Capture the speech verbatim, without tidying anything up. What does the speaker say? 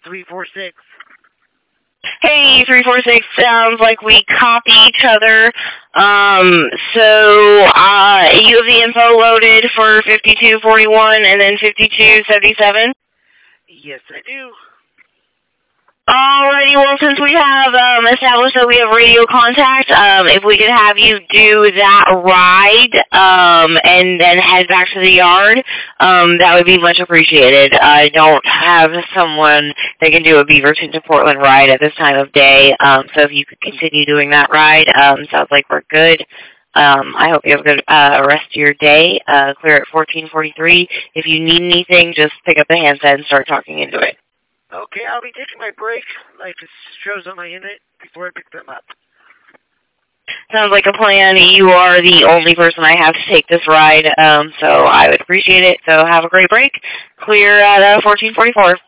three four six. Hey, three four six, sounds like we copy each other. Um, so, uh, you have the info loaded for fifty-two forty-one and then fifty-two seventy-seven? Yes, I do. Alrighty, well, since we have um, established that we have radio contact, um, if we could have you do that ride um, and then head back to the yard, um, that would be much appreciated. I don't have someone that can do a Beaverton to Portland ride at this time of day, um, so if you could continue doing that ride, um, sounds like we're good. Um, I hope you have a good uh, rest of your day. Uh, clear at fourteen forty-three. If you need anything, just pick up the handset and start talking into it. Okay, I'll be taking my break, like it shows on my unit, before I pick them up. Sounds like a plan. You are the only person I have to take this ride, um, so I would appreciate it. So have a great break. Clear at uh, fourteen forty-four.